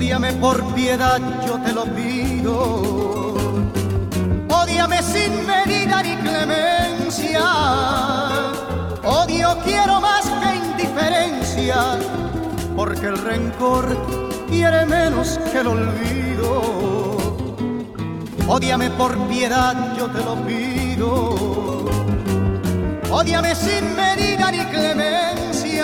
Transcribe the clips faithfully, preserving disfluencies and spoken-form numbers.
Ódiame por piedad, yo te lo pido. Ódiame sin medida ni clemencia. Odio quiero más que indiferencia, porque el rencor hiere menos que el olvido. Ódiame por piedad, yo te lo pido. Ódiame sin medida ni clemencia.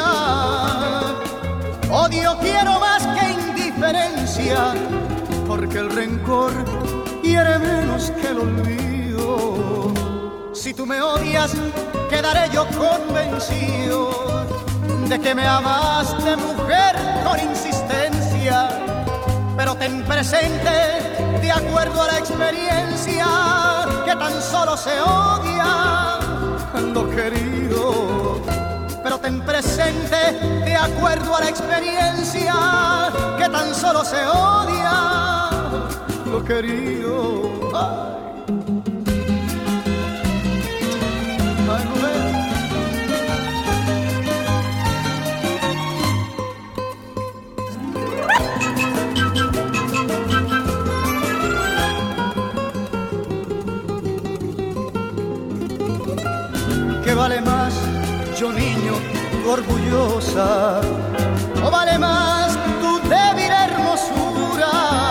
Odio quiero más que indiferencia, porque el rencor hiere menos que el olvido. Si tú me odias, quedaré yo convencido de que me amaste, mujer, con insistencia. Pero ten presente, de acuerdo a la experiencia, que tan solo se odia lo querido. Pero ten presente, de acuerdo a la experiencia, que tan solo se odia lo querido. Ay. Ay, Rubén. ¿Qué vale más, yo niño, tu orgullosa? ¿O vale más tu débil hermosura?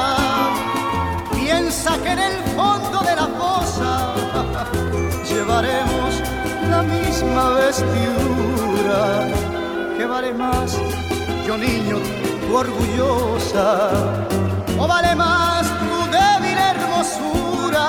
Piensa que en el fondo de la fosa llevaremos la misma vestidura. ¿Qué vale más, yo niño, tu orgullosa? ¿O vale más tu débil hermosura?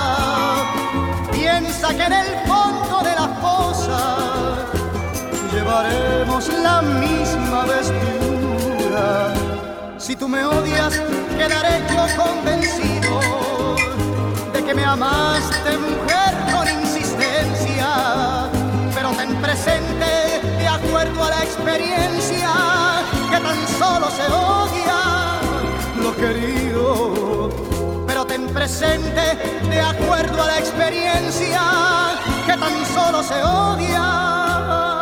Piensa que en el fondo de la fosa llevaremos la misma vestidura. Si tú me odias, quedaré yo convencido de que me amaste, mujer, con insistencia. Pero ten presente, de acuerdo a la experiencia, que tan solo se odia lo querido. Pero ten presente, de acuerdo a la experiencia, que tan solo se odia